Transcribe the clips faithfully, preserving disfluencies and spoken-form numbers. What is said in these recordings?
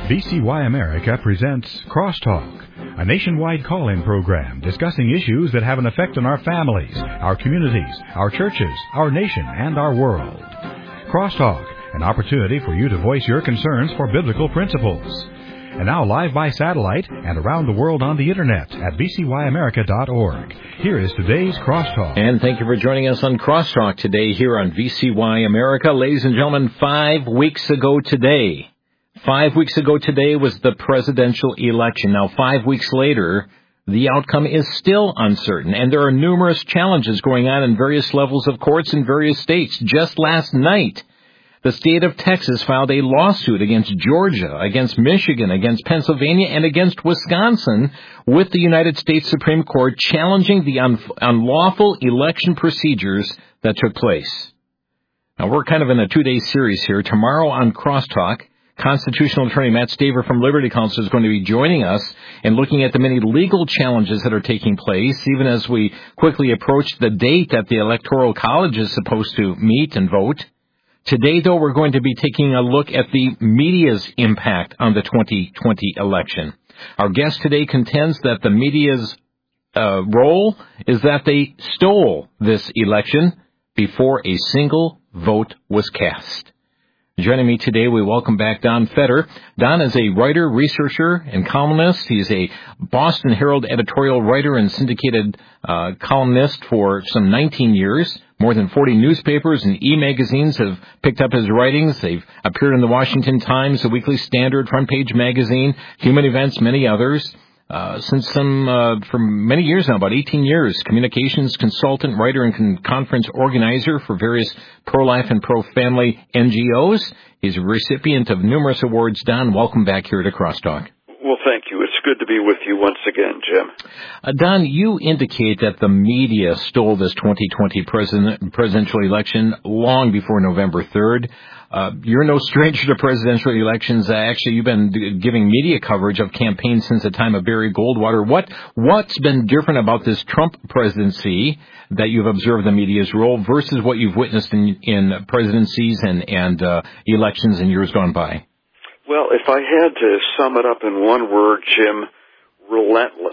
V C Y America presents Crosstalk, a nationwide call-in program discussing issues that have an effect on our families, our communities, our churches, our nation, and our world. Crosstalk, an opportunity for you to voice your concerns for biblical principles. And now live by satellite and around the world on the internet at v c y america dot org. Here is today's Crosstalk. And thank you for joining us on Crosstalk today here on V C Y America. Ladies and gentlemen, five weeks ago today, five weeks ago today was the presidential election. Now, five weeks later, the outcome is still uncertain, and there are numerous challenges going on in various levels of courts in various states. Just last night, the state of Texas filed a lawsuit against Georgia, against Michigan, against Pennsylvania, and against Wisconsin with the United States Supreme Court challenging the un- unlawful election procedures that took place. Now, we're kind of in a two-day series here. Tomorrow on Crosstalk, constitutional attorney Matt Staver from Liberty Counsel is going to be joining us and looking at the many legal challenges that are taking place, even as we quickly approach the date that the Electoral College is supposed to meet and vote. Today, though, we're going to be taking a look at the media's impact on the twenty twenty election. Our guest today contends that the media's uh, role is that they stole this election before a single vote was cast. Joining me today, we welcome back Don Fetter. Don is a writer, researcher, and columnist. He's a Boston Herald editorial writer and syndicated uh, columnist for some nineteen years. More than forty newspapers and e-magazines have picked up his writings. They've appeared in the Washington Times, the Weekly Standard, Front Page Magazine, Human Events, many others. Uh, since some, uh, for many years now, about eighteen years, communications consultant, writer, and con- conference organizer for various pro-life and pro-family N G Os. He's a recipient of numerous awards. Don, welcome back here to Crosstalk. Well, thank you. It's good to be with you once again, Jim. Uh, Don, you indicate that the media stole this twenty twenty president, presidential election long before November third. Uh, you're no stranger to presidential elections. Uh, actually, you've been d- giving media coverage of campaigns since the time of Barry Goldwater. What, what's been different about this Trump presidency that you've observed the media's role versus what you've witnessed in, in presidencies and, and uh, elections in years gone by? Well, if I had to sum it up in one word, Jim, relentless.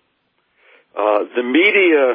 Uh, the media,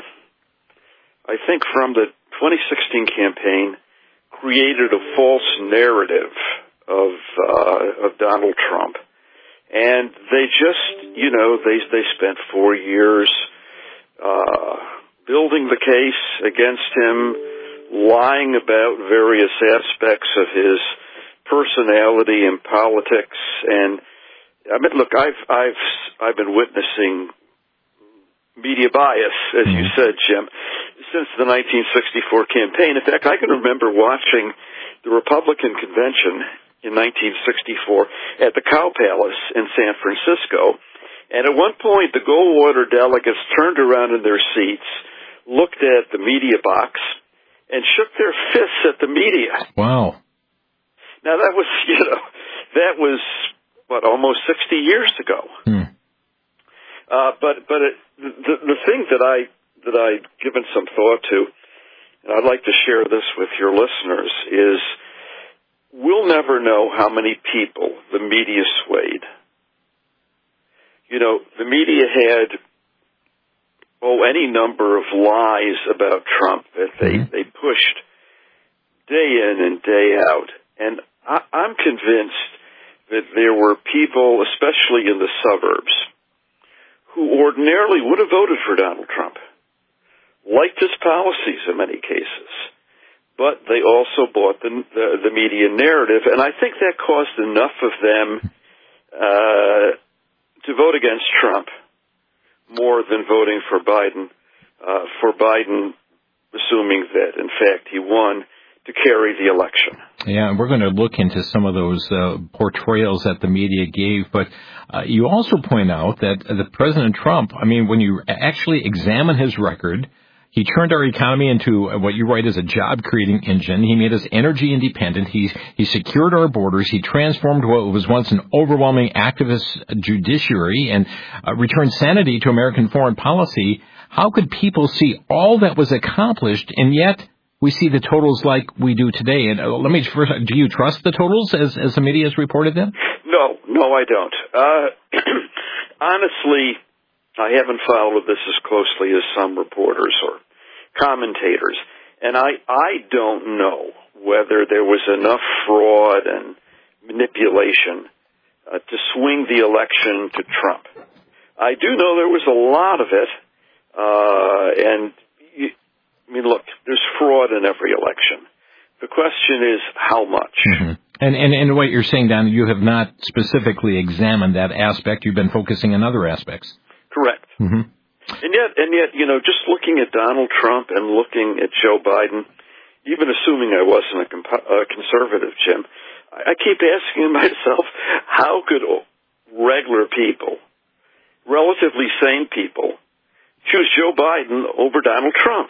I think from the twenty sixteen campaign, created a false narrative of uh, of Donald Trump. And they just, you know, they they spent four years uh, building the case against him, lying about various aspects of his personality and politics. And I mean, look, I've I've I've been witnessing media bias, as you said, Jim, since the nineteen sixty-four campaign. In fact, I can remember watching the Republican convention in nineteen sixty-four at the Cow Palace in San Francisco. And at one point, the Goldwater delegates turned around in their seats, looked at the media box, and shook their fists at the media. Wow. Now, that was, you know, that was, what, almost sixty years ago. Hmm. Uh, but but it, the, the thing that, I, that I've given some thought to, and I'd like to share this with your listeners, is we'll never know how many people the media swayed. You know, the media had, oh, any number of lies about Trump that they, mm-hmm. they pushed day in and day out. And I, I'm convinced that there were people, especially in the suburbs, who ordinarily would have voted for Donald Trump, liked his policies in many cases, but they also bought the, the, the media narrative, and I think that caused enough of them uh, to vote against Trump more than voting for Biden, uh, for Biden, assuming that, in fact, he won, to carry the election. Yeah, we're going to look into some of those uh, portrayals that the media gave, but uh, you also point out that uh, the President Trump, I mean, when you actually examine his record, he turned our economy into what you write as a job-creating engine. He made us energy independent. He, he secured our borders. He transformed what was once an overwhelming activist judiciary and uh, returned sanity to American foreign policy. How could people see all that was accomplished and yet we see the totals like we do today. And uh, let me first, do you trust the totals as, as the media has reported them? No, no, I don't. Uh, honestly, I haven't followed this as closely as some reporters or commentators. And I, I don't know whether there was enough fraud and manipulation uh, to swing the election to Trump. I do know there was a lot of it, uh, and you, I mean, look, there's fraud in every election. The question is how much. Mm-hmm. And, and and what you're saying, Don, you have not specifically examined that aspect. You've been focusing on other aspects. Correct. Mm-hmm. And yet, and yet, you know, just looking at Donald Trump and looking at Joe Biden, even assuming I wasn't a, comp- a conservative, Jim, I, I keep asking myself, how could regular people, relatively sane people, choose Joe Biden over Donald Trump?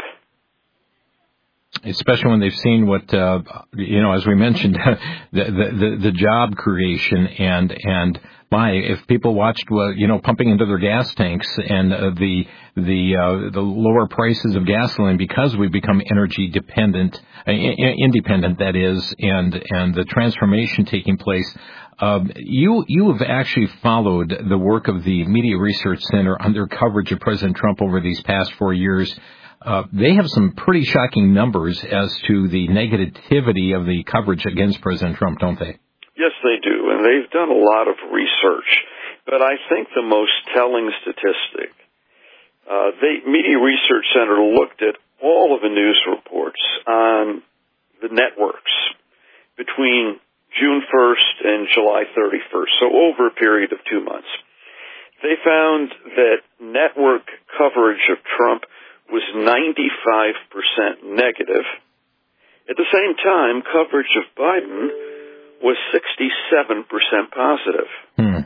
Especially when they've seen what, uh, you know, as we mentioned, the, the, the job creation and, and my, if people watched, uh, you know, pumping into their gas tanks and uh, the, the, uh, the lower prices of gasoline because we've become energy dependent, uh, independent, that is, and, and the transformation taking place. Um, you, you have actually followed the work of the Media Research Center on their coverage of President Trump over these past four years. Uh, they have some pretty shocking numbers as to the negativity of the coverage against President Trump, don't they? Yes, they do, and they've done a lot of research. But I think the most telling statistic, uh, the Media Research Center looked at all of the news reports on the networks between June first and July thirty-first, so over a period of two months. They found that network coverage of Trump was ninety-five percent negative. At the same time, coverage of Biden was sixty-seven percent positive. Hmm.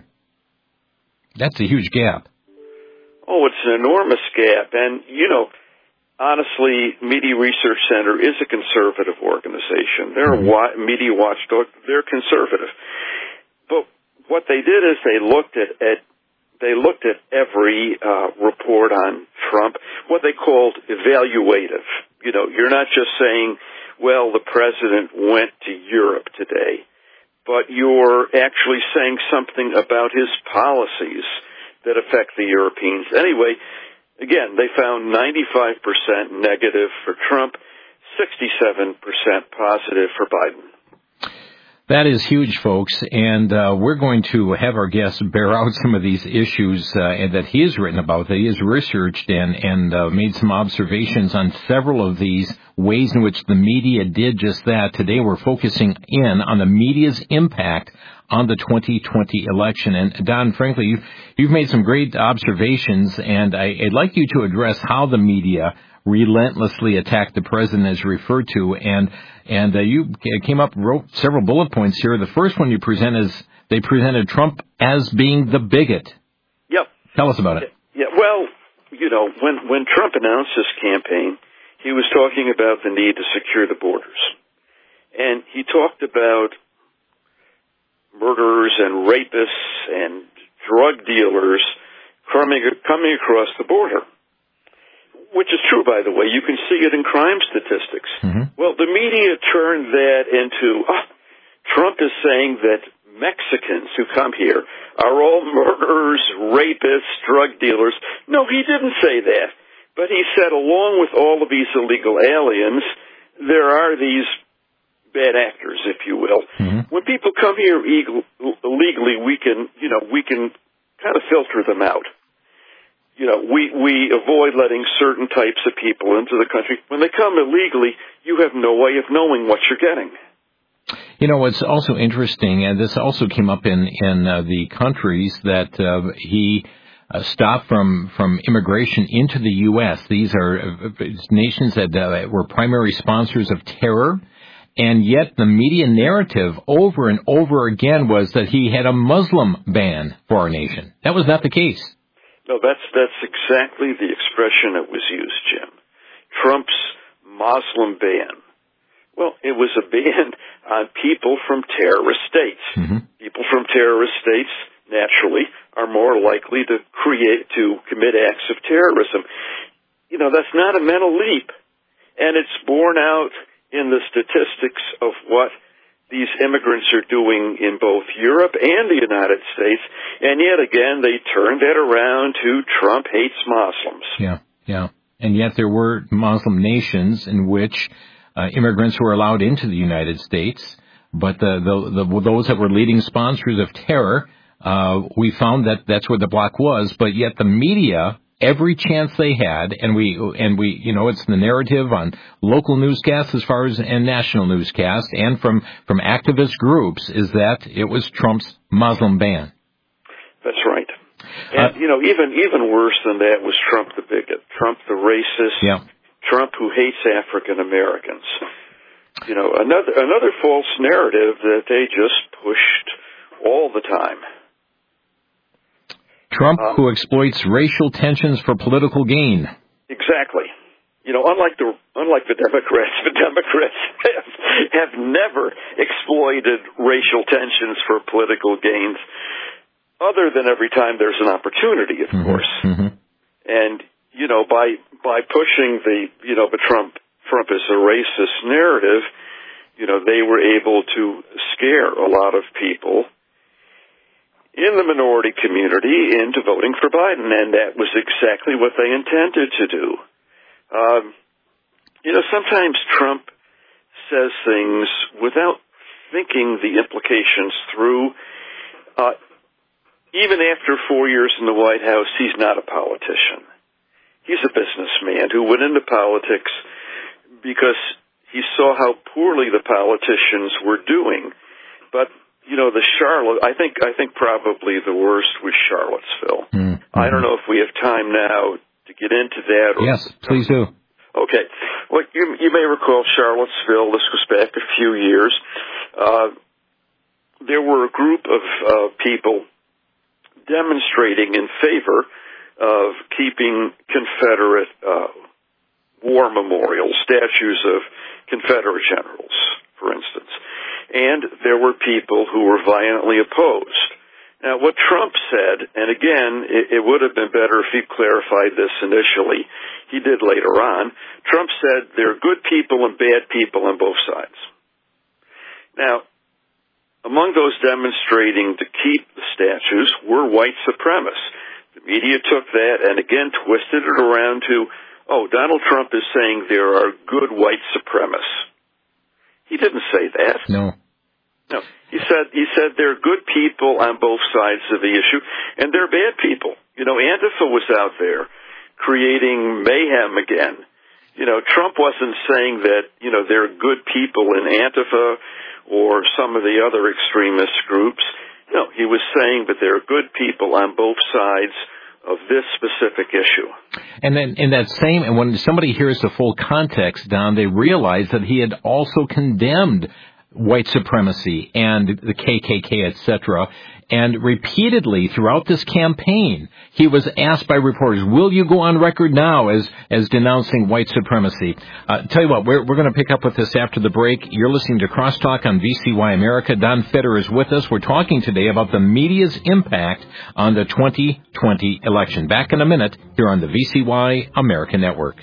That's a huge gap. Oh, it's an enormous gap. And, you know, honestly, Media Research Center is a conservative organization. They're Mm-hmm. a wa- media watchdog. They're conservative. But what they did is they looked at, at They looked at every uh, report on Trump, what they called evaluative. You know, you're not just saying, well, the president went to Europe today, but you're actually saying something about his policies that affect the Europeans. Anyway, again, they found ninety-five percent negative for Trump, sixty-seven percent positive for Biden. That is huge, folks, and uh, we're going to have our guests bear out some of these issues uh, that he has written about, that he has researched and, and uh, made some observations on several of these ways in which the media did just that. Today we're focusing in on the media's impact on the twenty twenty election. And Don, frankly, you've, you've made some great observations, and I, I'd like you to address how the media relentlessly attacked the president as referred to, and and uh, you came up, wrote several bullet points here. The first one you present is they presented Trump as being the bigot. Yep. Tell us about it. Yeah, well, you know, when, when Trump announced his campaign, he was talking about the need to secure the borders. And he talked about murderers and rapists and drug dealers coming, coming across the border. Which is true, by the way. You can see it in crime statistics. Mm-hmm. Well, the media turned that into, oh, Trump is saying that Mexicans who come here are all murderers, rapists, drug dealers. No, he didn't say that. But he said along with all of these illegal aliens, there are these bad actors, if you will. Mm-hmm. When people come here illegally, we can, you know, we can kind of filter them out. You know, we, we avoid letting certain types of people into the country. When they come illegally, you have no way of knowing what you're getting. You know, what's also interesting, and this also came up in, in uh, the countries that uh, he uh, stopped from, from immigration into the U S. These are uh, nations that uh, were primary sponsors of terror, and yet the media narrative over and over again was that he had a Muslim ban for our nation. That was not the case. No, that's that's exactly the expression that was used, Jim. Trump's Muslim ban. Well, it was a ban on people from terrorist states. Mm-hmm. People from terrorist states, naturally, are more likely to create, to commit acts of terrorism. You know, that's not a mental leap. And it's borne out in the statistics of what these immigrants are doing in both Europe and the United States. And yet again, they turned that around to Trump hates Muslims. Yeah, yeah. And yet there were Muslim nations in which uh, immigrants were allowed into the United States, but the, the, the those that were leading sponsors of terror, uh, we found that that's where the block was, but yet the media, every chance they had, and we, and we, you know, it's the narrative on local newscasts as far as, and national newscasts, and from, from activist groups, is that it was Trump's Muslim ban. That's right. And, uh, you know, even, even worse than that was Trump the bigot, Trump the racist, yeah. Trump who hates African Americans. You know, another, another false narrative that they just pushed all the time. Trump, uh, who exploits racial tensions for political gain. Exactly. You know, unlike the unlike the Democrats, the Democrats have, have never exploited racial tensions for political gains, other than every time there's an opportunity, of mm-hmm. course. Mm-hmm. And you know, by by pushing the you know, the Trump Trump is a racist narrative, you know, they were able to scare a lot of people in the minority community into voting for Biden, and that was exactly what they intended to do. Um, you know, sometimes Trump says things without thinking the implications through. Uh, even after four years in the White House, he's not a politician. He's a businessman who went into politics because he saw how poorly the politicians were doing. But you know, the Charlotte, I think, I think probably the worst was Charlottesville. Mm-hmm. I don't know if we have time now to get into that. Or, yes, please do. Okay. Well, you, you may recall Charlottesville. This was back a few years. Uh, there were a group of uh, people demonstrating in favor of keeping Confederate uh, war memorials, statues of Confederate generals, for instance. And there were people who were violently opposed. Now, what Trump said, and again, it, it would have been better if he clarified this initially. He did later on. Trump said there are good people and bad people on both sides. Now, among those demonstrating to keep the statues were white supremacists. The media took that and again twisted it around to, oh, Donald Trump is saying there are good white supremacists. He didn't say that. No. No. He said he said there are good people on both sides of the issue, and there are bad people. You know, Antifa was out there creating mayhem again. You know, Trump wasn't saying that, you know, there are good people in Antifa or some of the other extremist groups. No, he was saying that there are good people on both sides of this specific issue. And then in that same, and when somebody hears the full context, Don, they realize that he had also condemned white supremacy and the K K K, et cetera. And repeatedly throughout this campaign, he was asked by reporters, will you go on record now as, as denouncing white supremacy? Uh, tell you what, we're, we're going to pick up with this after the break. You're listening to Crosstalk on V C Y America. Don Feder is with us. We're talking today about the media's impact on the twenty twenty election. Back in a minute here on the V C Y America Network.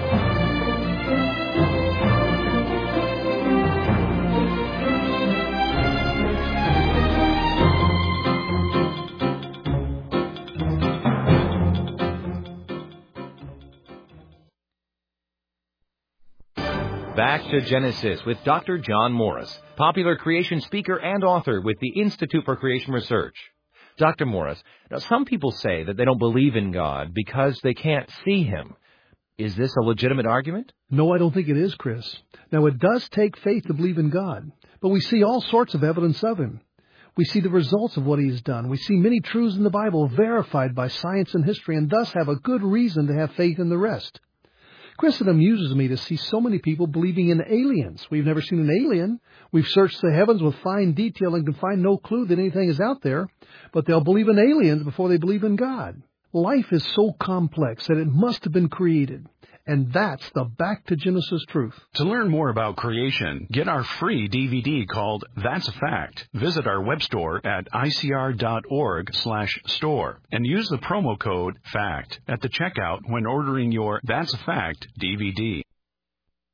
Back to Genesis with Doctor John Morris, popular creation speaker and author with the Institute for Creation Research. Doctor Morris, now some people say that they don't believe in God because they can't see Him. Is this a legitimate argument? No, I don't think it is, Chris. Now, it does take faith to believe in God, but we see all sorts of evidence of Him. We see the results of what He has done. We see many truths in the Bible verified by science and history, and thus have a good reason to have faith in the rest. Chris, it amuses me to see so many people believing in aliens. We've never seen an alien. We've searched the heavens with fine detail and can find no clue that anything is out there, but they'll believe in aliens before they believe in God. Life is so complex that it must have been created. And that's the Back to Genesis truth. To learn more about creation, get our free D V D called That's a Fact. Visit our web store at I C R dot org slash store and use the promo code FACT at the checkout when ordering your That's a Fact D V D.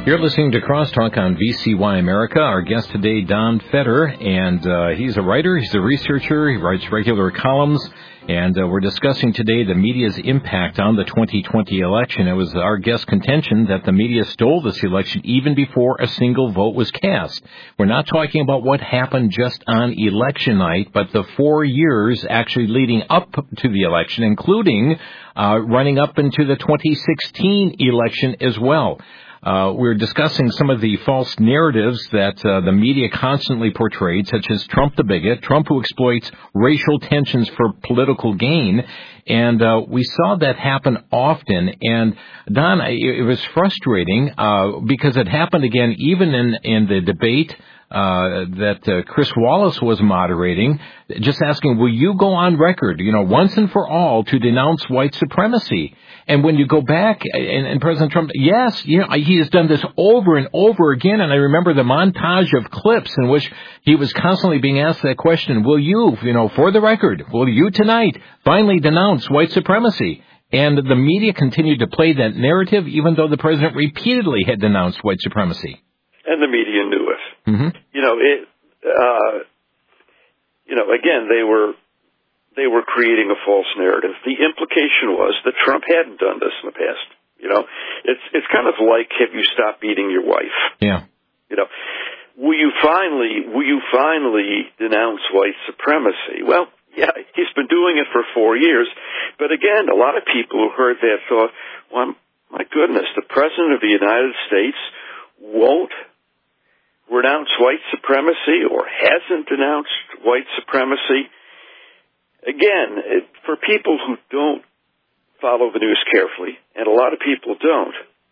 You're listening to Crosstalk on V C Y America. Our guest today, Don Fetter, and uh, he's a writer, he's a researcher, he writes regular columns, and uh, we're discussing today the media's impact on the twenty twenty election. It was our guest's contention that the media stole this election even before a single vote was cast. We're not talking about what happened just on election night, but the four years actually leading up to the election, including uh, running up into the twenty sixteen election as well. Uh, we're discussing some of the false narratives that uh, the media constantly portrayed, such as Trump the bigot, Trump who exploits racial tensions for political gain. And uh, we saw that happen often. And, Don, it, it was frustrating uh, because it happened again even in, in the debate uh that uh, Chris Wallace was moderating, just asking, will you go on record, you know, once and for all to denounce white supremacy? And when you go back, and, and President Trump, yes, you know, he has done this over and over again, and I remember the montage of clips in which he was constantly being asked that question, will you, you know, for the record, will you tonight finally denounce white supremacy? And the media continued to play that narrative, even though the president repeatedly had denounced white supremacy. And the media knew it. Mm-hmm. You know, it. Uh, you know, again, they were they were creating a false narrative. The implication was that Trump hadn't done this in the past. You know, it's it's kind of like, have you stopped beating your wife? Yeah. You know, will you finally will you finally denounce white supremacy? Well, yeah, he's been doing it for four years. But again, a lot of people who heard that thought, well, my goodness, the president of the United States won't renounce white supremacy or hasn't denounced white supremacy. Again, it, for people who don't follow the news carefully, and a lot of people don't,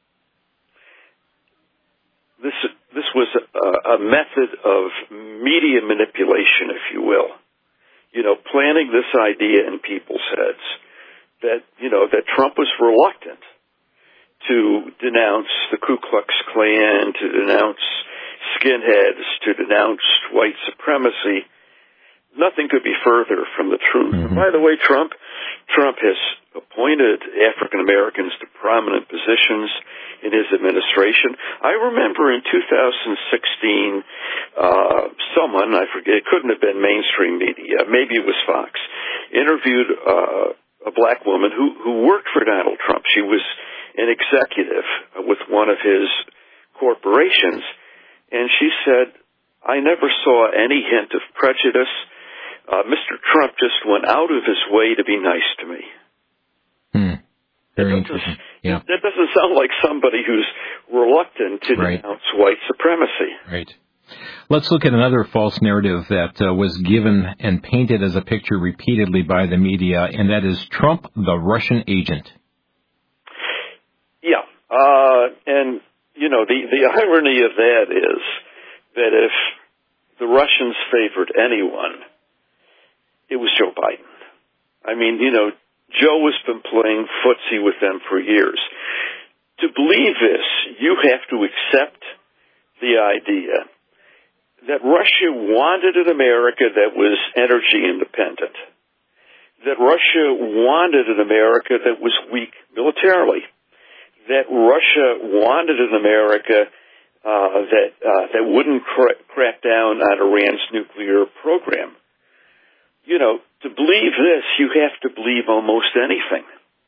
this this was a, a method of media manipulation, if you will. You know, planting this idea in people's heads that, you know, that Trump was reluctant to denounce the Ku Klux Klan, to denounce skinheads, to denounce white supremacy. Nothing could be further from the truth. Mm-hmm. By the way, Trump Trump has appointed African Americans to prominent positions in his administration. I remember in two thousand sixteen, uh, someone, I forget, it couldn't have been mainstream media, maybe it was Fox, interviewed uh, a black woman who, who worked for Donald Trump. She was an executive with one of his corporations, and she said, I never saw any hint of prejudice. Uh, Mister Trump just went out of his way to be nice to me. Hmm. Very that interesting. Yeah. That doesn't sound like somebody who's reluctant to right. denounce white supremacy. Right. Let's look at another false narrative that uh, was given and painted as a picture repeatedly by the media, and that is Trump, the Russian agent. Yeah. Uh, and, you know, the, the irony of that is that if the Russians favored anyone, it was Joe Biden. I mean, you know, Joe has been playing footsie with them for years. To believe this, you have to accept the idea that Russia wanted an America that was energy independent, that Russia wanted an America that was weak militarily, that Russia wanted an America uh, that uh, that wouldn't cra- crack down on Iran's nuclear program. You know, to believe this, you have to believe almost anything.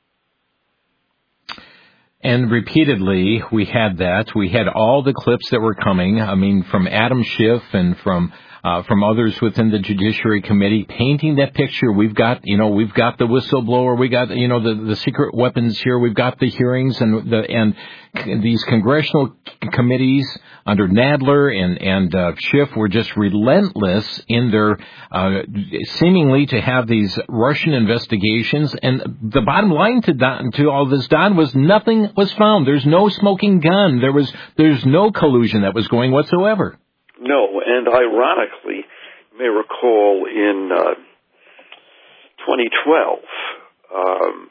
And repeatedly, we had that. We had all the clips that were coming. I mean, from Adam Schiff and from uh, from others within the Judiciary Committee, painting that picture. We've got, you know, we've got the whistleblower. We got, you know, the, the secret weapons here. We've got the hearings and the and these congressional committees under Nadler and and uh, Schiff were just relentless in their uh, seemingly to have these Russian investigations. And the bottom line to Don, to all this, Don, was nothing was found. There's no smoking gun. There was there's no collusion that was going whatsoever. No, and ironically, you may recall in uh, twenty twelve, um,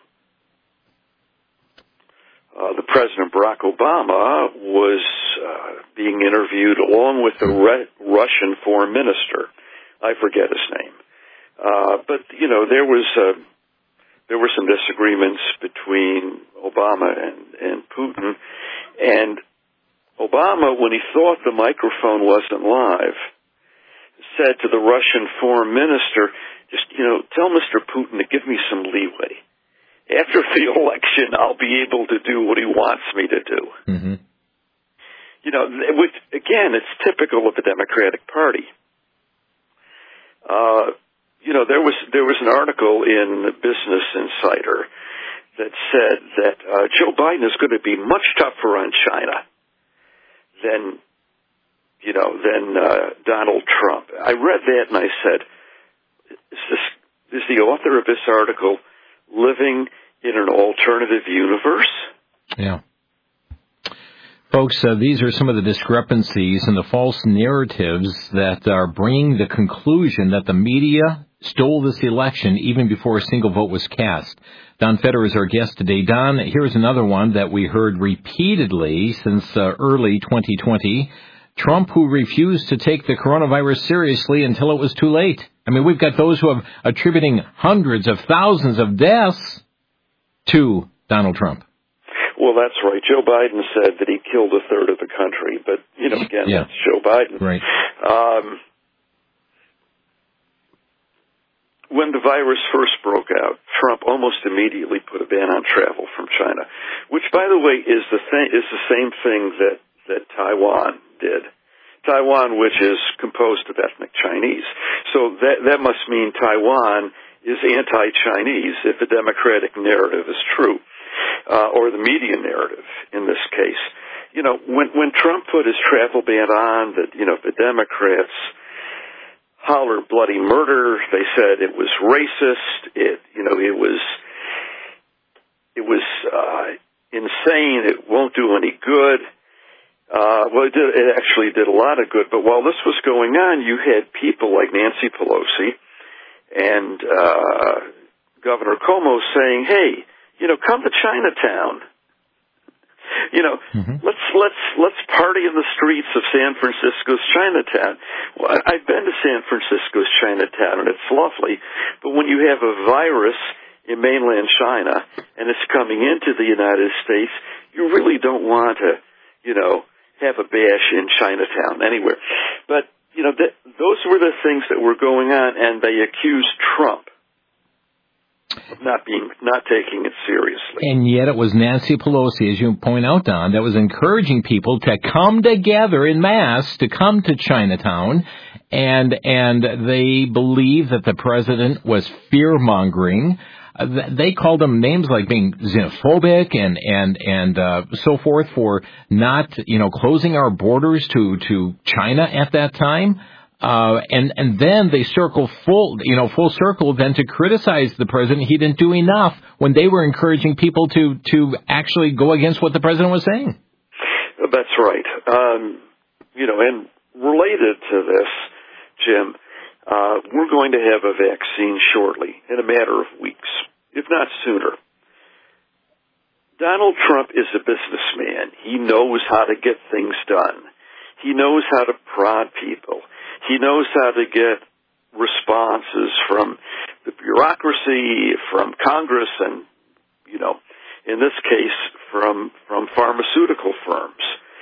uh, the President Barack Obama was uh, being interviewed along with the Re- Russian foreign minister. I forget his name, uh, but you know there was uh, there were some disagreements between Obama and, and Putin, and Obama, when he thought the microphone wasn't live, said to the Russian foreign minister, just, you know, tell Mister Putin to give me some leeway. After the election, I'll be able to do what he wants me to do. Mm-hmm. You know, which, again, it's typical of the Democratic Party. Uh, you know, there was there was an article in Business Insider that said that uh, Joe Biden is going to be much tougher on China than, you know, than uh, Donald Trump. I read that and I said, is this is the author of this article living in an alternative universe? Yeah. Folks, uh, these are some of the discrepancies and the false narratives that are bringing the conclusion that the media stole this election even before a single vote was cast. Don Feder is our guest today. Don, here's another one that we heard repeatedly since uh, early twenty twenty. Trump, who refused to take the coronavirus seriously until it was too late. I mean, we've got those who are attributing hundreds of thousands of deaths to Donald Trump. Well, that's right. Joe Biden said that he killed a third of the country, but, you know, again, yeah. that's Joe Biden. Right. Um, when the virus first broke out, Trump almost immediately put a ban on travel from China, which, by the way, is the th- is the same thing that, that Taiwan did. Taiwan, which is composed of ethnic Chinese. So that that must mean Taiwan is anti-Chinese if the Democratic narrative is true. Uh, or the media narrative in this case. You know, when when Trump put his travel ban on, that, you know, the Democrats hollered bloody murder. They said it was racist. It, you know, it was it was uh, insane. It won't do any good. Uh, well, it, did, it actually did a lot of good. But while this was going on, you had people like Nancy Pelosi and uh, Governor Cuomo saying, "Hey, you know, come to Chinatown. You know, mm-hmm. let's let's let's party in the streets of San Francisco's Chinatown." Well, I've been to San Francisco's Chinatown, and it's lovely. But when you have a virus in mainland China and it's coming into the United States, you really don't want to, you know, have a bash in Chinatown anywhere. But you know, th- those were the things that were going on, and they accused Trump of not being, not taking it seriously. And yet it was Nancy Pelosi, as you point out, Don, that was encouraging people to come together in mass, to come to Chinatown, and and they believe that the president was fear-mongering. Uh, they called him names like being xenophobic and and and uh, so forth for not, you know, closing our borders to to China at that time. Uh, and, and then they circle full, you know, full circle then to criticize the president. He didn't do enough when they were encouraging people to, to actually go against what the president was saying. That's right. Um, you know, and related to this, Jim, uh, we're going to have a vaccine shortly, in a matter of weeks, if not sooner. Donald Trump is a businessman. He knows how to get things done. He knows how to prod people. He knows how to get responses from the bureaucracy, from Congress, and, you know, in this case, from from pharmaceutical firms.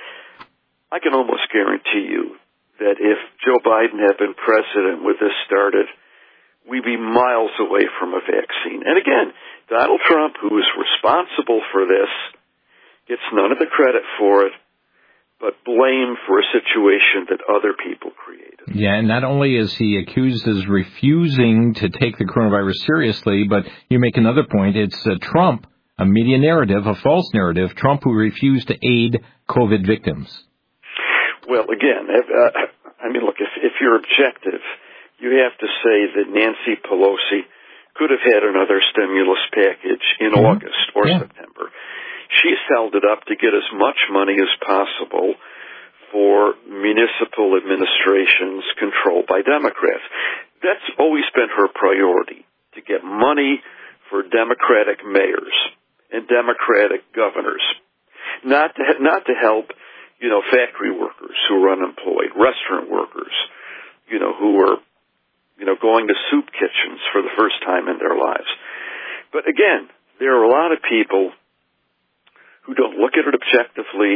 I can almost guarantee you that if Joe Biden had been president when this started, we'd be miles away from a vaccine. And again, Donald Trump, who is responsible for this, gets none of the credit for it, but blame for a situation that other people created. Yeah, and not only is he accused as refusing to take the coronavirus seriously, but you make another point. It's uh, Trump, a media narrative, a false narrative, Trump who refused to aid COVID victims. Well, again, if, uh, I mean, look, if, if you're objective, you have to say that Nancy Pelosi could have had another stimulus package in mm-hmm. August or yeah. September. She's held it up to get as much money as possible for municipal administrations controlled by Democrats. That's always been her priority, to get money for Democratic mayors and Democratic governors, not to, not to help, you know, factory workers who are unemployed, restaurant workers, you know, who are, you know, going to soup kitchens for the first time in their lives. But again, there are a lot of people who don't look at it objectively,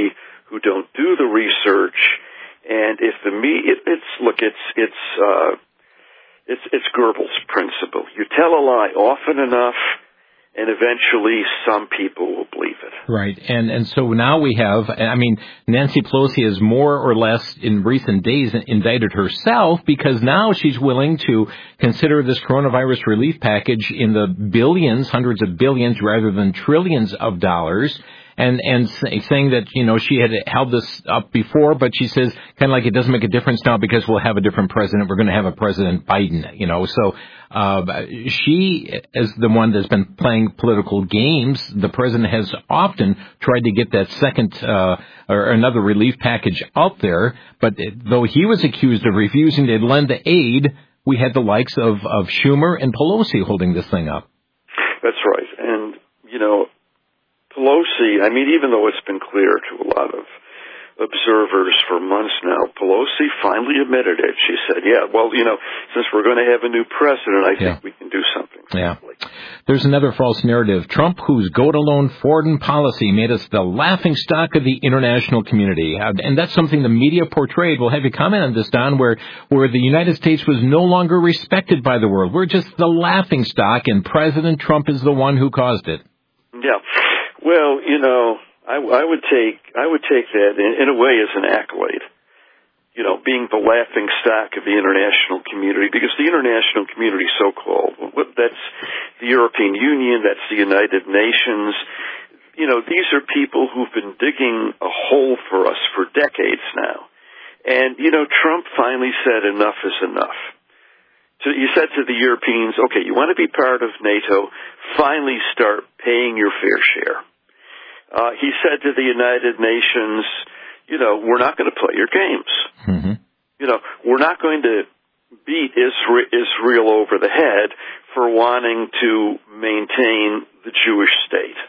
who don't do the research. And if the me, it, it's look, it's it's uh, it's it's Goebbels' principle. You tell a lie often enough, and eventually some people will believe it. Right. And and so now we have, I mean, Nancy Pelosi has more or less in recent days indicted herself because now she's willing to consider this coronavirus relief package in the billions, hundreds of billions rather than trillions of dollars. And, and saying that, you know, she had held this up before, but she says kind of like it doesn't make a difference now because we'll have a different president. We're going to have a President Biden, you know. So uh, she is the one that's been playing political games. The president has often tried to get that second uh, or another relief package out there. But though he was accused of refusing to lend the aid, we had the likes of, of Schumer and Pelosi holding this thing up. That's right. And, you know, Pelosi, I mean, even though it's been clear to a lot of observers for months now, Pelosi finally admitted it. She said, yeah, well, you know, since we're going to have a new president, I think yeah. we can do something. Yeah. There's another false narrative. Trump, whose go-it-alone foreign policy made us the laughingstock of the international community. And that's something the media portrayed. We'll have you comment on this, Don, where, where the United States was no longer respected by the world. We're just the laughingstock, and President Trump is the one who caused it. Yeah. Well, you know, I, I would take I would take that in, in a way as an accolade. You know, being the laughing stock of the international community, because the international community, so-called, that's the European Union, that's the United Nations. You know, these are people who've been digging a hole for us for decades now. And, you know, Trump finally said enough is enough. So he said to the Europeans, okay, you want to be part of NATO, finally start paying your fair share. Uh, he said to the United Nations, you know, we're not going to play your games. Mm-hmm. You know, we're not going to beat Israel over the head for wanting to maintain the Jewish state.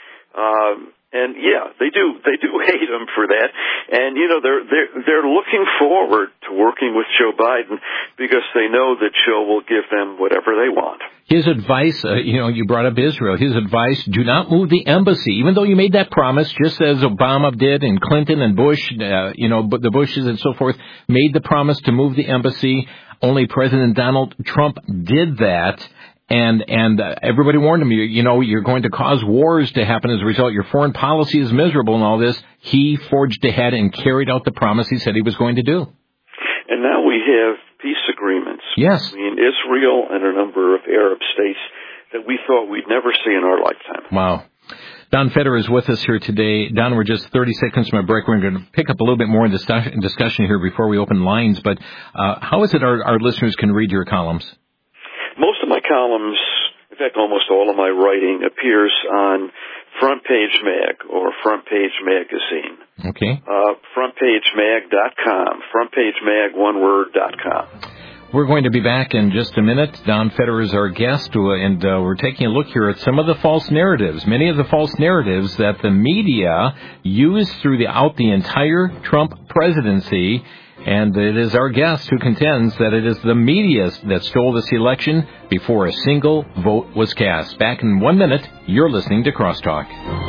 Um, And yeah, they do. They do hate him for that. And you know, they're they're they're looking forward to working with Joe Biden because they know that Joe will give them whatever they want. His advice, uh, you know, you brought up Israel. His advice: do not move the embassy, even though you made that promise, just as Obama did, and Clinton and Bush, uh, you know, the Bushes and so forth, made the promise to move the embassy. Only President Donald Trump did that. And and uh, everybody warned him, you, you know, you're going to cause wars to happen as a result. Your foreign policy is miserable and all this. He forged ahead and carried out the promise he said he was going to do. And now we have peace agreements yes. between Israel and a number of Arab states that we thought we'd never see in our lifetime. Wow. Don Feder is with us here today. Don, we're just thirty seconds from a break. We're going to pick up a little bit more in discussion, discussion here before we open lines. But uh, how is it our, our listeners can read your columns? Most of my columns, in fact, almost all of my writing appears on Front Page Mag or Front Page Magazine. Okay. Uh, front page mag dot com. Front Page Mag, one word, dot com. We're going to be back in just a minute. Don Feder is our guest, and uh, we're taking a look here at some of the false narratives, many of the false narratives that the media used throughout the entire Trump presidency. And it is our guest who contends that it is the media that stole this election before a single vote was cast. Back in one minute, you're listening to Crosstalk.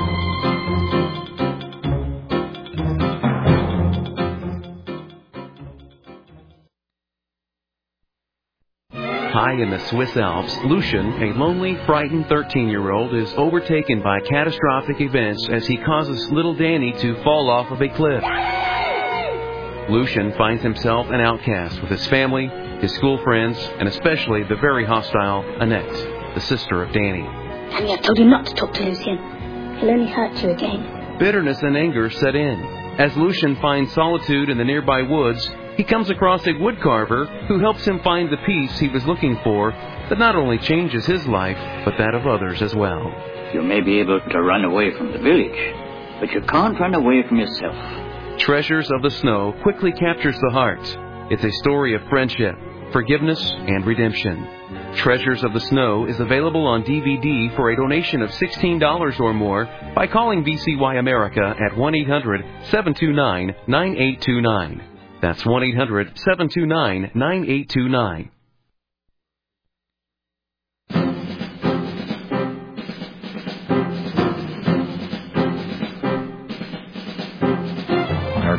High in the Swiss Alps, Lucian, a lonely, frightened thirteen-year-old, is overtaken by catastrophic events as he causes little Danny to fall off of a cliff. Lucian finds himself an outcast with his family, his school friends, and especially the very hostile Annette, the sister of Danny. Danny, I told you not to talk to Lucian. He'll only hurt you again. Bitterness and anger set in. As Lucian finds solitude in the nearby woods, he comes across a woodcarver who helps him find the peace he was looking for that not only changes his life, but that of others as well. You may be able to run away from the village, but you can't run away from yourself. Treasures of the Snow quickly captures the heart. It's a story of friendship, forgiveness, and redemption. Treasures of the Snow is available on D V D for a donation of sixteen dollars or more by calling V C Y America at one eight hundred seven two nine nine eight two nine. That's one eight hundred seven two nine nine eight two nine.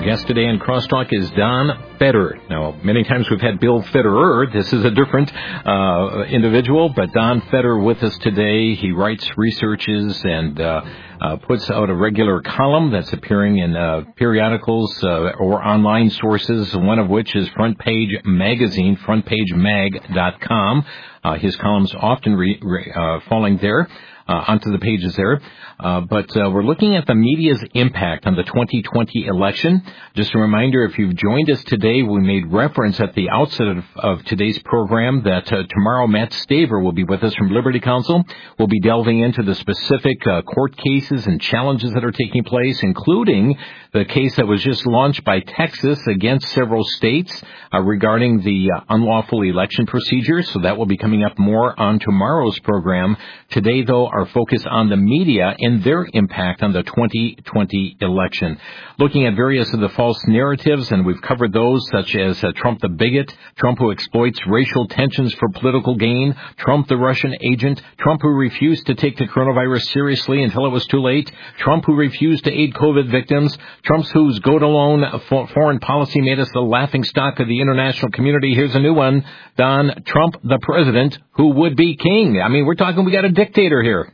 guest today in Crosstalk is Don Federer. Now, many times we've had Bill Federer. This is a different uh, individual, but Don Federer with us today. He writes, researches, and uh, uh, puts out a regular column that's appearing in uh, periodicals uh, or online sources, one of which is Front Page Magazine, front page mag dot com. Uh, his columns often re, re, uh, falling there. Uh, onto the pages there. Uh, but uh, we're looking at the media's impact on the twenty twenty election. Just a reminder, if you've joined us today, we made reference at the outset of, of today's program that uh, tomorrow Matt Staver will be with us from Liberty Counsel. We'll be delving into the specific uh, court cases and challenges that are taking place, including the case that was just launched by Texas against several states uh, regarding the uh, unlawful election procedures. So that will be coming up more on tomorrow's program. Today, though, our focus on the media and their impact on the twenty twenty election. Looking at various of the false narratives, and we've covered those, such as uh, Trump the bigot, Trump who exploits racial tensions for political gain, Trump the Russian agent, Trump who refused to take the coronavirus seriously until it was too late, Trump who refused to aid COVID victims, Trump's whose go-it-alone foreign policy made us the laughingstock of the international community. Here's a new one, Don, Trump the president who would be king. I mean, we're talking, we got a dictator here.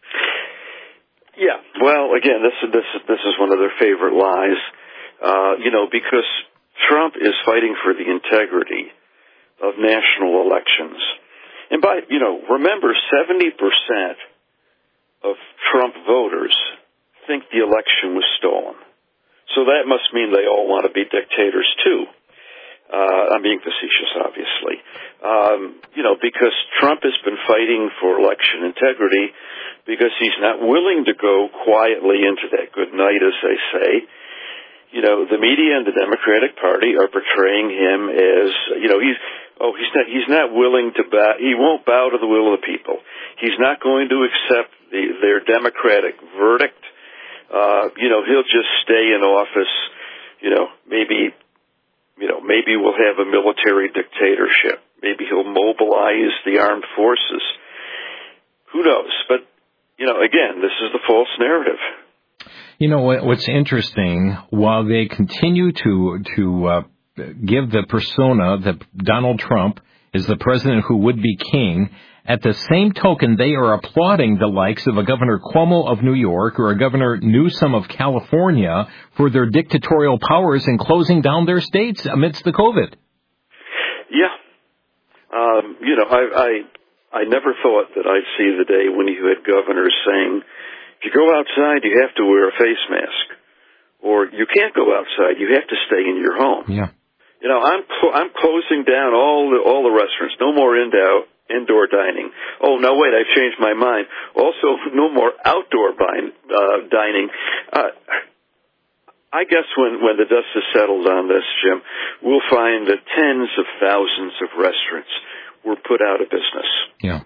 Yeah, well, again, this is this is this is one of their favorite lies, uh, you know, because Trump is fighting for the integrity of national elections, and by you know, remember, seventy percent of Trump voters think the election was stolen, so that must mean they all want to be dictators too. Uh, I'm being facetious, obviously. Um, you know, because Trump has been fighting for election integrity because he's not willing to go quietly into that good night, as they say. You know, the media and the Democratic Party are portraying him as, you know, he's, oh, he's not, he's not willing to bow, he won't bow to the will of the people. He's not going to accept the, their Democratic verdict. Uh, you know, he'll just stay in office, you know, maybe, You know, maybe we'll have a military dictatorship. Maybe he'll mobilize the armed forces. Who knows? But, you know, again, this is the false narrative. You know, what's interesting, while they continue to to uh, give the persona that Donald Trump is the president who would be king, at the same token, they are applauding the likes of a Governor Cuomo of New York or a Governor Newsom of California for their dictatorial powers in closing down their states amidst the COVID. Yeah. Um, you know, I, I I never thought that I'd see the day when you had governors saying, if you go outside, you have to wear a face mask. Or you can't go outside, you have to stay in your home. Yeah. You know, I'm cl- I'm closing down all the all the restaurants. No more indoor indoor dining. Oh no, wait, I've changed my mind. Also, no more outdoor bine, uh, dining. Uh, I guess when when the dust is settled on this, Jim, we'll find that tens of thousands of restaurants were put out of business. Yeah.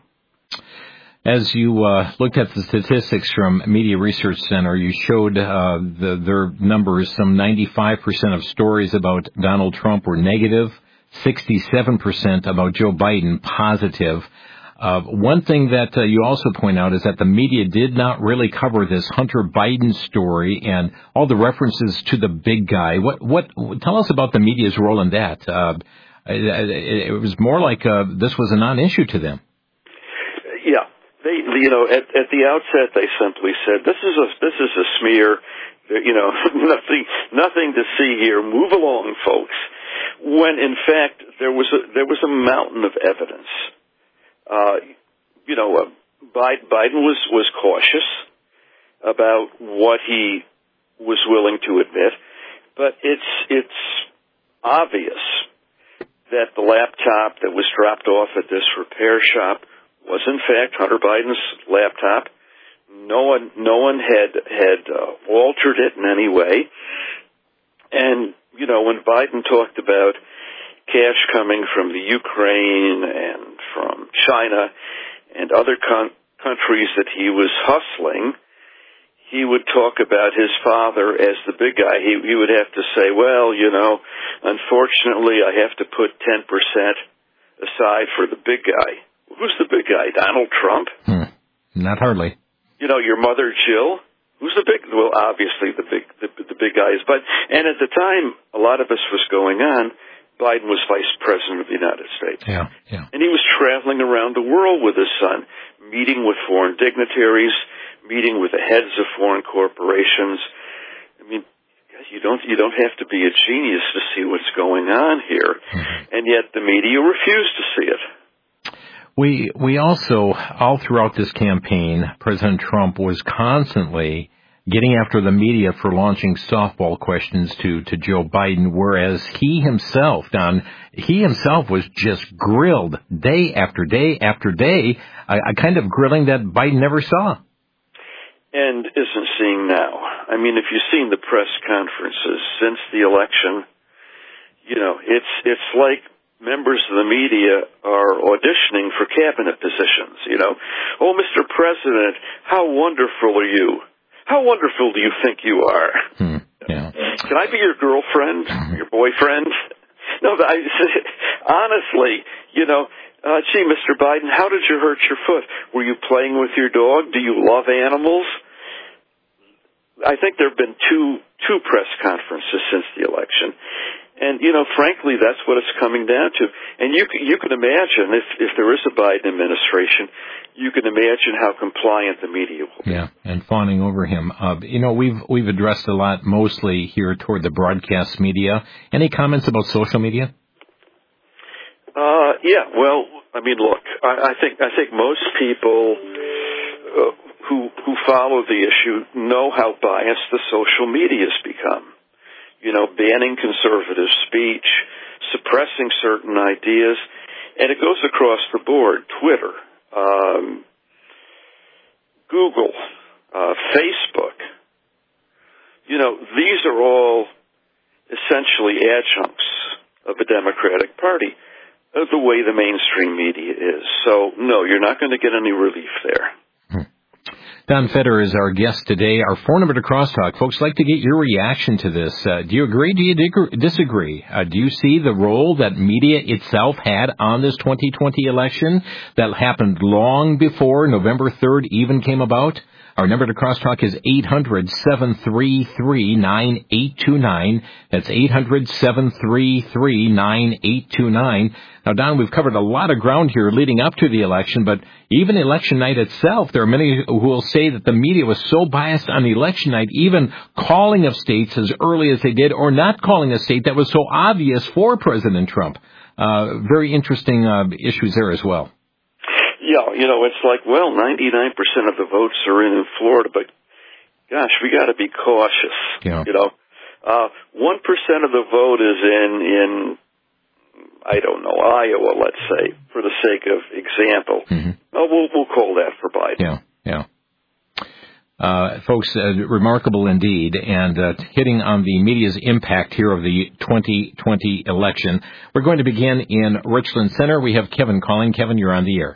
As you uh, looked at the statistics from Media Research Center, you showed uh, the, their numbers. Some ninety-five percent of stories about Donald Trump were negative, sixty-seven percent about Joe Biden positive. Uh, one thing that uh, you also point out is that the media did not really cover this Hunter Biden story and all the references to the big guy. What? What? Tell us about the media's role in that. Uh, it, it was more like uh, this was a non-issue to them. Yeah. They, you know, at, at the outset, they simply said, "This is a this is a smear. You know, nothing nothing to see here. Move along, folks." When in fact there was a there was a mountain of evidence. Uh, you know, uh, Biden was was cautious about what he was willing to admit, but it's it's obvious that the laptop that was dropped off at this repair shop was in fact Hunter Biden's laptop. No one, no one had had uh, altered it in any way. And you know, when Biden talked about cash coming from the Ukraine and from China and other con- countries that he was hustling, he would talk about his father as the big guy. He, he would have to say, "Well, you know, unfortunately, I have to put ten percent aside for the big guy." Who's the big guy? Donald Trump? Hmm. Not hardly. You know, your mother Jill? Who's the big? Well, obviously the big, the, the big guys. But and at the time, a lot of this was going on. Biden was vice president of the United States. Yeah, yeah. And he was traveling around the world with his son, meeting with foreign dignitaries, meeting with the heads of foreign corporations. I mean, you don't you don't have to be a genius to see what's going on here. Mm-hmm. And yet the media refused to see it. We we also, all throughout this campaign, President Trump was constantly getting after the media for launching softball questions to, to Joe Biden, whereas he himself, Don, he himself was just grilled day after day after day, a, a kind of grilling that Biden never saw. And isn't seeing now. I mean, if you've seen the press conferences since the election, you know, it's it's like members of the media are auditioning for cabinet positions, you know. Oh, Mister President, how wonderful are you? How wonderful do you think you are? Hmm, yeah. Can I be your girlfriend, your boyfriend? No, I, honestly, you know, uh, gee, Mister Biden, how did you hurt your foot? Were you playing with your dog? Do you love animals? I think there have been two two press conferences since the election. And, you know, frankly, that's what it's coming down to. And you you can imagine, if, if there is a Biden administration, you can imagine how compliant the media will be. Yeah, and fawning over him. Uh, you know, we've we've addressed a lot, mostly here toward the broadcast media. Any comments about social media? Uh, yeah, well, I mean, look, I, I think I think most people uh, who who follow the issue know how biased the social media has become. You know, banning conservative speech, suppressing certain ideas, and it goes across the board. Twitter, um, Google, uh, Facebook. You know, these are all essentially adjuncts of the Democratic Party, of the way the mainstream media is. So, no, you're not going to get any relief there. Don Feder is our guest today. Our phone number to Crosstalk. Folks, like to get your reaction to this. Uh, do you agree? Do you dig- disagree? Uh, do you see the role that media itself had on this twenty twenty election that happened long before November third even came about? Our number to Crosstalk is eight hundred, seven three three, nine eight two nine. That's eight hundred, seven three three, nine eight two nine. Now, Don, we've covered a lot of ground here leading up to the election, but even election night itself, there are many who will say that the media was so biased on election night, even calling of states as early as they did, or not calling a state that was so obvious for President Trump. Uh, very interesting uh, issues there as well. Yeah, you know, it's like, well, ninety-nine percent of the votes are in, in Florida, but gosh, we got to be cautious. Yeah. You know, uh, one percent of the vote is in, in, I don't know, Iowa, let's say, for the sake of example. Mm-hmm. Oh, we'll, we'll call that for Biden. Yeah, yeah. Uh, folks, uh, remarkable indeed, and uh, hitting on the media's impact here of the twenty twenty election. We're going to begin in Richland Center. We have Kevin calling. Kevin, you're on the air.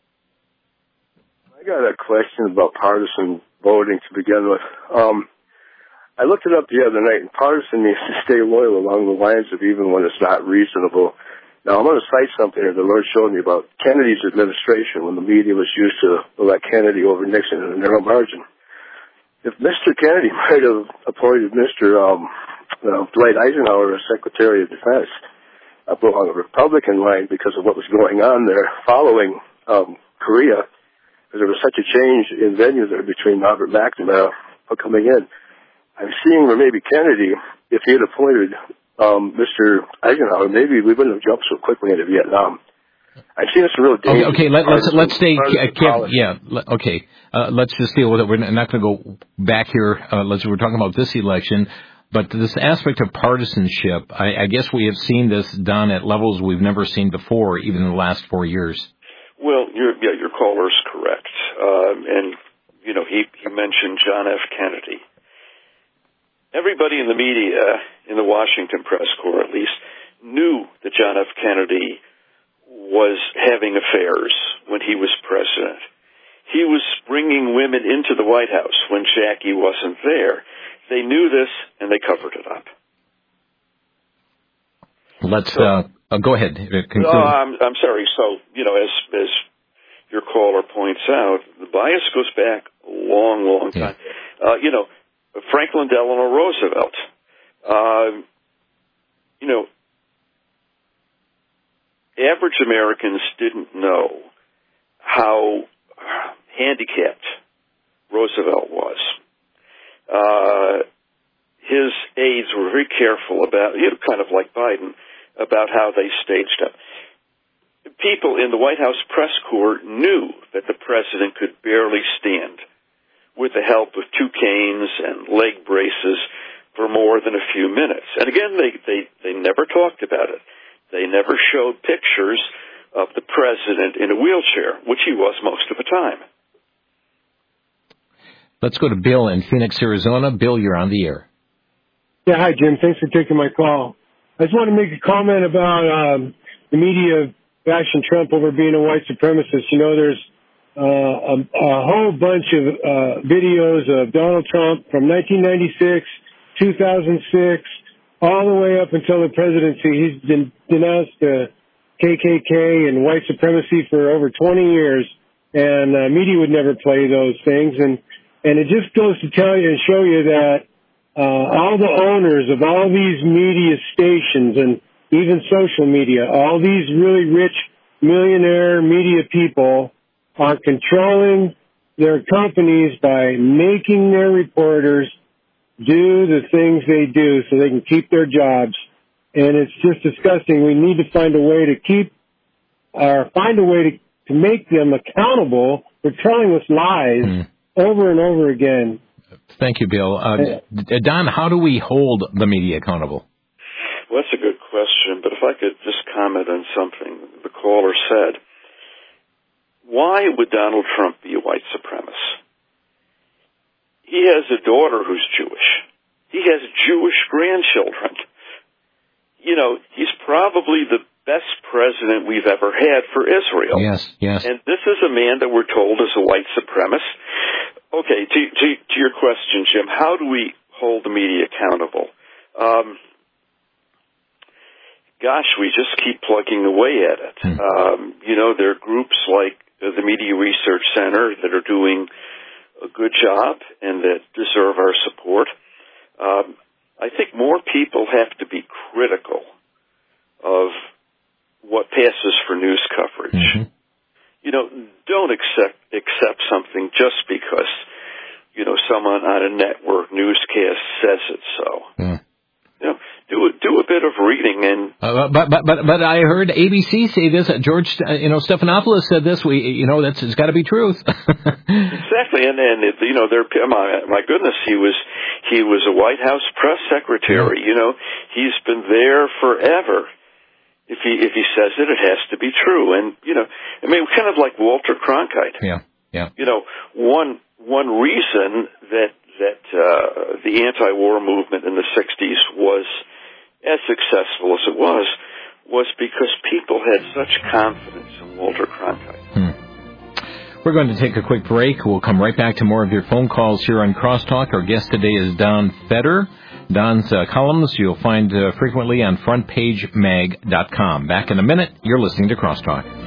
I got a question about partisan voting to begin with. Um, I looked it up the other night, and partisan means to stay loyal along the lines of even when it's not reasonable. Now, I'm going to cite something that the Lord showed me about Kennedy's administration when the media was used to elect Kennedy over Nixon in a narrow margin. If Mister Kennedy might have appointed Mister Um, uh, Dwight Eisenhower as Secretary of Defense uh, along the Republican line because of what was going on there following um, Korea, because there was such a change in venue there between Robert McNamara coming in. I'm seeing where maybe Kennedy, if he had appointed um, Mister Eisenhower, maybe we wouldn't have jumped so quickly into Vietnam. I've seen some real danger. Okay, okay let, let's let's stay. Uh, Kev, yeah, let, okay. Uh, let's just deal with it. We're not going to go back here. Uh, let's. We're talking about this election, but this aspect of partisanship. I, I guess we have seen this done at levels we've never seen before, even in the last four years. Well, your yeah, your caller's correct, um, and you know he he mentioned John F. Kennedy. Everybody in the media, in the Washington press corps at least, knew that John F. Kennedy was having affairs when he was president. He was bringing women into the White House when Jackie wasn't there. They knew this, and they covered it up. Let's so, uh, uh, go ahead. Conclude. No, I'm, I'm sorry. So, you know, as as your caller points out, the bias goes back a long, long time. Yeah. Uh, you know, Franklin Delano Roosevelt. Uh, you know, average Americans didn't know how handicapped Roosevelt was. Uh, his aides were very careful about, you know, kind of like Biden, about how they staged up. People in the White House press corps knew that the president could barely stand with the help of two canes and leg braces for more than a few minutes. And again, they, they, they never talked about it. They never showed pictures of the president in a wheelchair, which he was most of the time. Let's go to Bill in Phoenix, Arizona. Bill, you're on the air. Yeah, hi, Jim. Thanks for taking my call. I just want to make a comment about um, the media bashing Trump over being a white supremacist. You know, there's uh, a, a whole bunch of uh, videos of Donald Trump from nineteen ninety-six, two thousand six, all the way up until the presidency. He's been denounced the K K K and white supremacy for over twenty years, and uh, media would never play those things. And, and it just goes to tell you and show you that uh, all the owners of all these media stations and even social media, all these really rich millionaire media people are controlling their companies by making their reporters do the things they do so they can keep their jobs. And it's just disgusting. We need to find a way to keep, or find a way to, to make them accountable for telling us lies mm. over and over again. Thank you, Bill. Uh, Don, how do we hold the media accountable? Well, that's a good question, but if I could just comment on something the caller said. Why would Donald Trump be a white supremacist? He has a daughter who's Jewish. He has Jewish grandchildren. You know, he's probably the best president we've ever had for Israel. Yes, yes. And this is a man that we're told is a white supremacist. Okay, to, to, to your question, Jim, how do we hold the media accountable? Um, gosh, we just keep plugging away at it. Hmm. Um, you know, there are groups like the Media Research Center that are doing a good job and that deserve our support. Um, I think more people have to be critical of what passes for news coverage. Mm-hmm. You know, don't accept accept something just because, you know, someone on a network newscast says it so. Yeah. You know, do a, do a bit of reading and. Uh, but but but but I heard A B C say this. George, uh, you know, Stephanopoulos said this. We, you know, that's it's got to be truth. Exactly, and and it, you know, they're my my goodness, he was he was a White House press secretary. Yeah. You know, he's been there forever. If he if he says it, it has to be true. And you know, I mean, kind of like Walter Cronkite. Yeah, yeah. You know, one one reason that that uh, the anti-war movement in the sixties was as successful as it was was because people had such confidence in Walter Cronkite. Hmm. We're going to take a quick break. We'll come right back to more of your phone calls here on Crosstalk. Our guest today is Don Feder. Don's uh, columns you'll find uh, frequently on front page mag dot com. Back in a minute. You're listening to Crosstalk.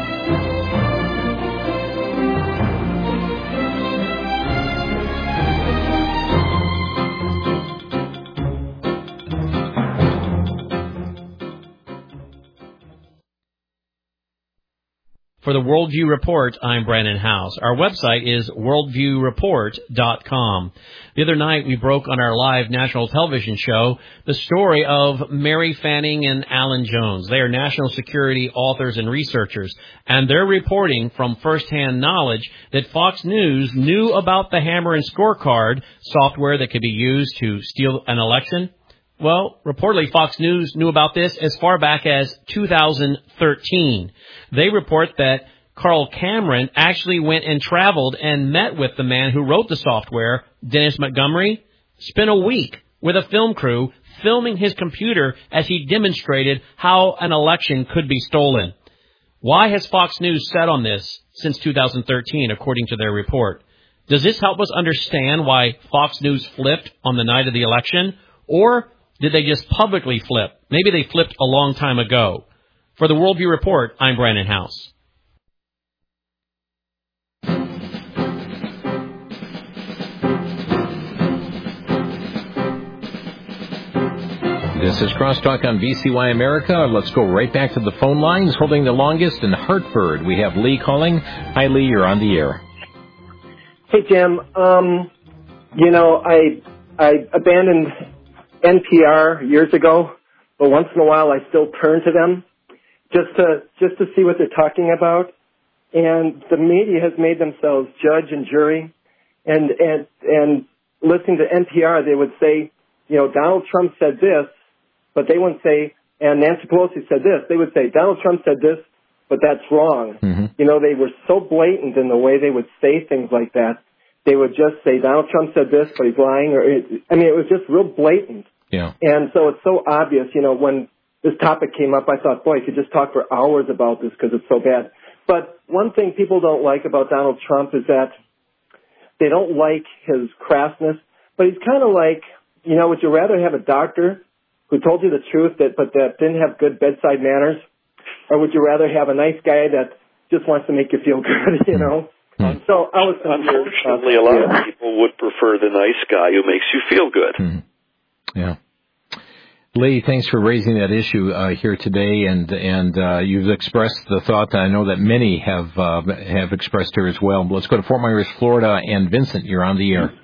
For the Worldview Report, I'm Brandon House. Our website is worldview report dot com. The other night, we broke on our live national television show the story of Mary Fanning and Alan Jones. They are national security authors and researchers, and they're reporting from firsthand knowledge that Fox News knew about the Hammer and Scorecard software that could be used to steal an election. Well, reportedly, Fox News knew about this as far back as two thousand thirteen. They report that Carl Cameron actually went and traveled and met with the man who wrote the software, Dennis Montgomery, spent a week with a film crew filming his computer as he demonstrated how an election could be stolen. Why has Fox News sat on this since two thousand thirteen, according to their report? Does this help us understand why Fox News flipped on the night of the election? Or did they just publicly flip? Maybe they flipped a long time ago. For the Worldview Report, I'm Brandon House. This is Crosstalk on V C Y America. Let's go right back to the phone lines. Holding the longest in Hartford, we have Lee calling. Hi, Lee. You're on the air. Hey, Jim. Um, you know, I I abandoned N P R years ago, but once in a while I still turn to them just to just to see what they're talking about. And the media has made themselves judge and jury. And and and listening to N P R, they would say, you know, Donald Trump said this, but they wouldn't say, and Nancy Pelosi said this. They would say, Donald Trump said this, but that's wrong. Mm-hmm. You know, they were so blatant in the way they would say things like that. They would just say, Donald Trump said this, but he's lying. Or it, I mean, it was just real blatant. Yeah. And so it's so obvious. You know, when this topic came up, I thought, boy, you could just talk for hours about this because it's so bad. But one thing people don't like about Donald Trump is that they don't like his crassness, but he's kind of like, you know, would you rather have a doctor who told you the truth that but that didn't have good bedside manners, or would you rather have a nice guy that just wants to make you feel good, you know? Mm-hmm. So I was Unfortunately, a lot of people would prefer the nice guy who makes you feel good. Mm-hmm. Yeah. Lee, thanks for raising that issue uh, here today, and and uh, you've expressed the thought that I know that many have uh, have expressed here as well. Let's go to Fort Myers, Florida, and Vincent, you're on the air.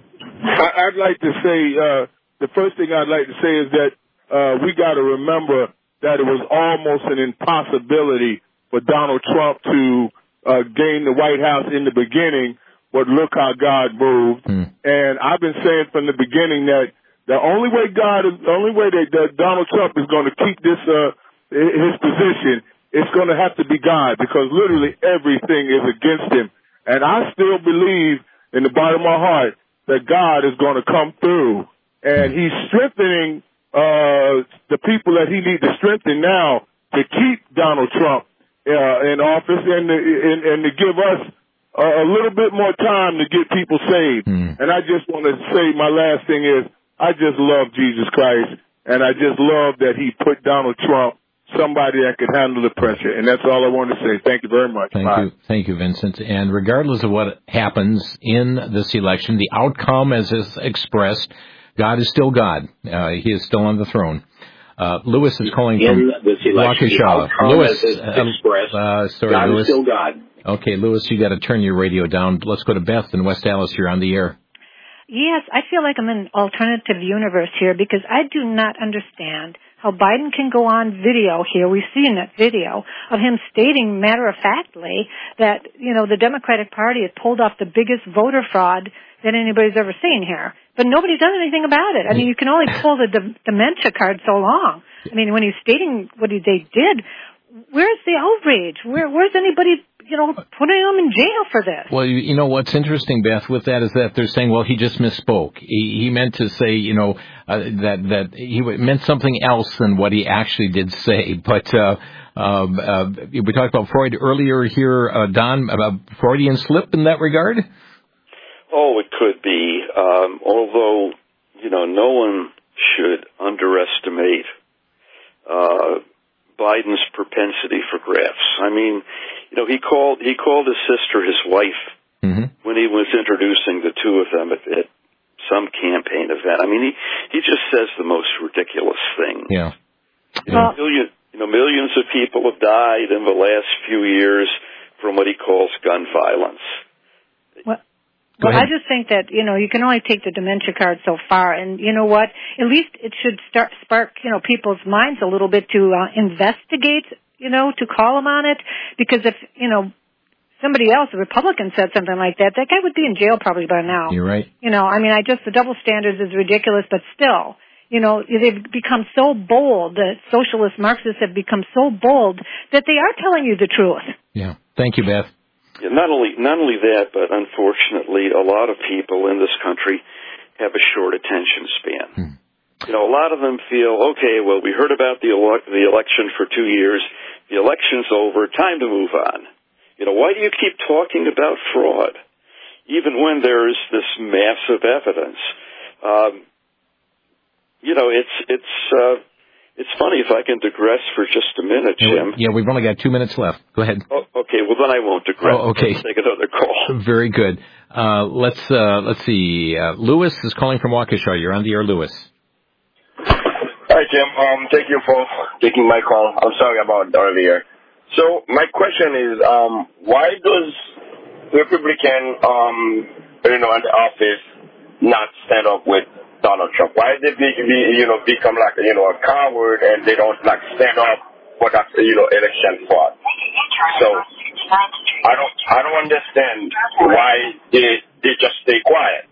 I'd like to say, uh, the first thing I'd like to say is that uh, we got to remember that it was almost an impossibility for Donald Trump to uh, gain the White House in the beginning, but look how God moved. Mm. And I've been saying from the beginning that the only way God is, the only way that, that Donald Trump is going to keep this, uh, his position, it's going to have to be God, because literally everything is against him. And I still believe in the bottom of my heart that God is going to come through, and he's strengthening uh the people that he needs to strengthen now to keep Donald Trump uh, in office, and to, and, and to give us uh, a little bit more time to get people saved. Mm. And I just want to say, my last thing is, I just love Jesus Christ, and I just love that he put Donald Trump, somebody that could handle the pressure. And that's all I want to say. Thank you very much. Thank Bye. you. Thank you, Vincent. And regardless of what happens in this election, the outcome as is expressed, God is still God. Uh, he is still on the throne. Uh, Lewis is calling in from this election, Waukesha. Lewis, Lewis, is expressed, uh, sorry, God Lewis. is still God. Okay, Lewis, you got to turn your radio down. Let's go to Beth in West Dallas. You're on the air. Yes, I feel like I'm in an alternative universe here, because I do not understand how Biden can go on video here. We've seen that video of him stating matter-of-factly that, you know, the Democratic Party has pulled off the biggest voter fraud that anybody's ever seen here. But nobody's done anything about it. I mean, you can only pull the de- dementia card so long. I mean, when he's stating what he, they did, where's the outrage? Where, where's anybody, you know, putting him in jail for this? Well, you, you know, what's interesting, Beth, with that is that they're saying, well, he just misspoke. He, he meant to say, you know, uh, that, that he meant something else than what he actually did say. But, uh, um, uh, we talked about Freud earlier here, uh, Don, about Freudian slip in that regard? Oh, it could be. Um, although, you know, no one should underestimate, uh, Biden's propensity for graphs. I mean, you know, he called he called his sister his wife mm-hmm. when he was introducing the two of them at, at some campaign event. I mean, he he just says the most ridiculous things. Yeah. You know, well, million, you know, millions of people have died in the last few years from what he calls gun violence. Well, Well, I just think that, you know, you can only take the dementia card so far. And you know what? At least it should start spark, you know, people's minds a little bit to uh, investigate, you know, to call him on it. Because if, you know, somebody else, a Republican, said something like that, that guy would be in jail probably by now. You're right. You know, I mean, I just, the double standards is ridiculous, but still, you know, they've become so bold, the socialist Marxists have become so bold that they are telling you the truth. Yeah. Thank you, Beth. Yeah, not only not only that, but unfortunately, a lot of people in this country have a short attention span. Hmm. You know, a lot of them feel, okay, well, we heard about the ele- the election for two years. The election's over. Time to move on. You know, why do you keep talking about fraud, even when there is this massive evidence? Um, you know, it's it's. Uh, It's funny, if I can digress for just a minute, Jim. Yeah, we've only got two minutes left. Go ahead. Oh, okay, well then I won't digress. Oh, okay. Let's take another call. Very good. Uh, let's uh, let's see. Uh, Lewis is calling from Waukesha. You're on the air, Lewis. Hi, Jim. Um, thank you for taking my call. I'm sorry about earlier. So my question is, um, why does Republican, um, you know, in the office not stand up with Donald Trump? Why did they, be, you know, become like, you know, a coward and they don't like stand up for that, you know, election fraud? So I don't, I don't understand why they they just stay quiet.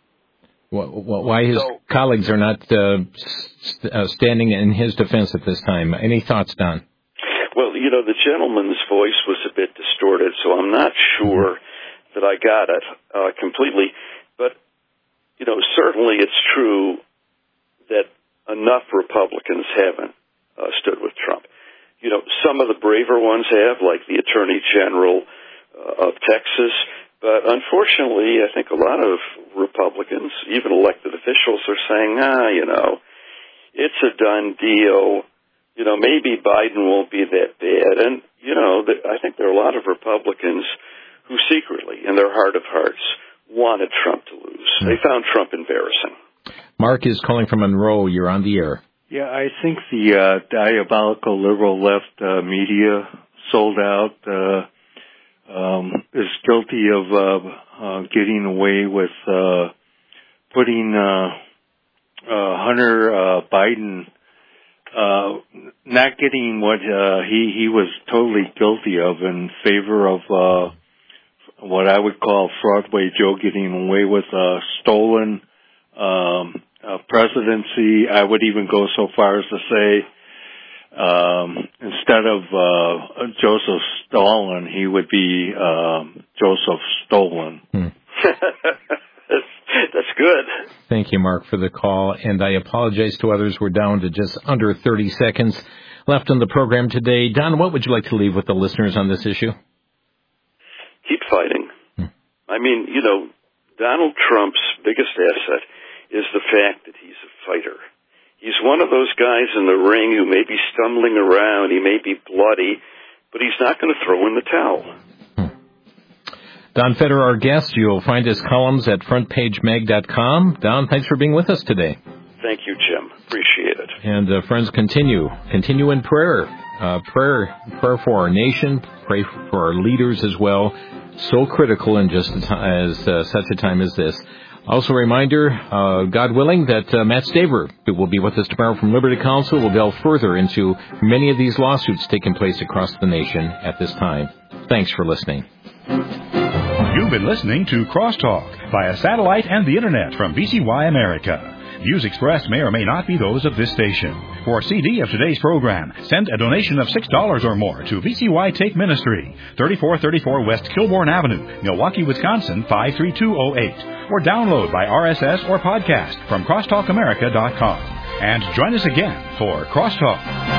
Why his so, colleagues are not uh, st- uh, standing in his defense at this time? Any thoughts, Don? Well, you know, the gentleman's voice was a bit distorted, so I'm not sure that I got it uh, completely. But, you know, certainly it's true that enough Republicans haven't uh, stood with Trump. You know, some of the braver ones have, like the Attorney General uh, of Texas. But unfortunately, I think a lot of Republicans, even elected officials, are saying, ah, you know, it's a done deal. You know, maybe Biden won't be that bad. And, you know, the, I think there are a lot of Republicans who secretly, in their heart of hearts, wanted Trump to lose. Mm. They found Trump embarrassing. Mark is calling from Monroe. You're on the air. Yeah, I think the uh, diabolical liberal left uh, media sold out uh Um, is guilty of uh, uh, getting away with uh, putting uh, uh, Hunter uh, Biden, uh, not getting what uh, he he was totally guilty of in favor of uh, what I would call Fraudway Joe getting away with uh, stolen um, uh, presidency. I would even go so far as to say, Um, instead of uh, Joseph Stalin, he would be uh, Joseph Stolen. Hmm. that's, that's good. Thank you, Mark, for the call. And I apologize to others. We're down to just under thirty seconds left on the program today. Don, what would you like to leave with the listeners on this issue? Keep fighting. Hmm. I mean, you know, Donald Trump's biggest asset is the fact that he's a fighter. He's one of those guys in the ring who may be stumbling around, he may be bloody, but he's not going to throw in the towel. Hmm. Don Feder, our guest. You'll find his columns at front page mag dot com. Don, thanks for being with us today. Thank you, Jim. Appreciate it. And uh, friends, continue. Continue in prayer. Uh, prayer, prayer for our nation, pray for our leaders as well. So critical in just a t- as uh, such a time as this. Also a reminder, uh, God willing, that uh, Matt Staver will be with us tomorrow from Liberty Counsel. We'll delve further into many of these lawsuits taking place across the nation at this time. Thanks for listening. You've been listening to Crosstalk via satellite and the Internet from V C Y America. Views expressed may or may not be those of this station. For a C D of today's program, send a donation of six dollars or more to V C Y Take Ministry, thirty-four thirty-four West Kilbourne Avenue, Milwaukee, Wisconsin, five three two oh eight. Or download by R S S or podcast from crosstalk america dot com. And join us again for Crosstalk.